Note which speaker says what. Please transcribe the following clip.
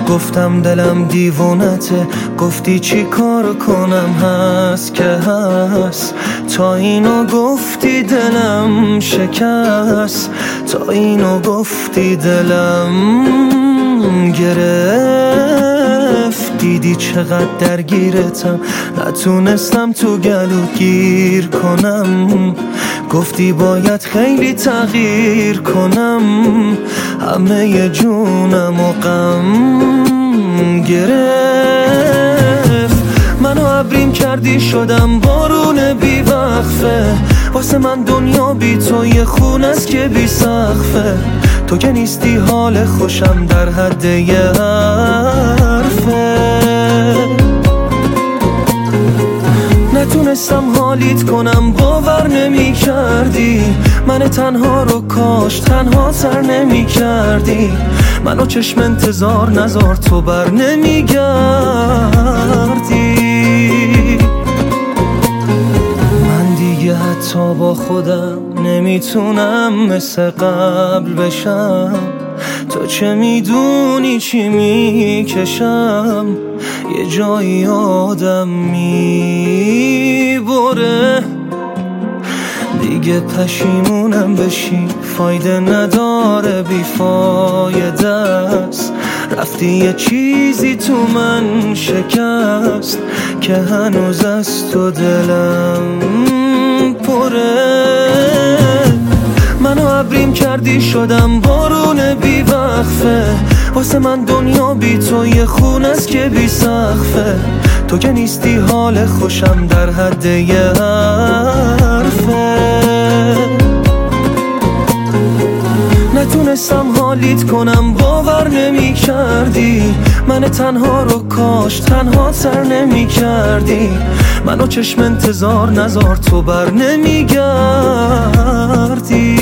Speaker 1: گفتم دلم دیوونته، گفتی چی کار کنم هست که هست. تا اینو گفتی دلم شکست، تا اینو گفتی دلم گرفت. دیدی چقدر درگیرتم، نتونستم تو گلو گیر کنم. گفتی باید خیلی تغییر کنم، همه جونم و غم گرفت. منو عبریم کردی شدم بارون بی وقفه، واسه من دنیا بی تو یه خونه است که بی سقفه. تو که نیستی حال خوشم در حد یه حرفه. نتونستم حالیت کنم، باور نمی کردی من تنها رو کاش تنها تر نمی کردی. منو چشم انتظار نزار تو بر نمی گردی. من دیگه حتی با خودم نمیتونم مثل قبل بشم. تو چه میدونی چی میکشم، یه جایی آدم میبره. دیگه پشیمونم بشی فایده نداره، بیفایده است. رفتی یه چیزی تو من شکست که هنوز از تو دلم پره. منو عبریم کردی شدم بارون بی وقفه، واسه من دنیا بی تو یه خونه است که بی سقفه. تو که نیستی حال خوشم در حد یه حرفه. نتونستم حالیت کنم، باور نمی کردی من تنها رو کاش تنها تر نمی کردی. منو چشم انتظار نزار تو بر نمی گردی.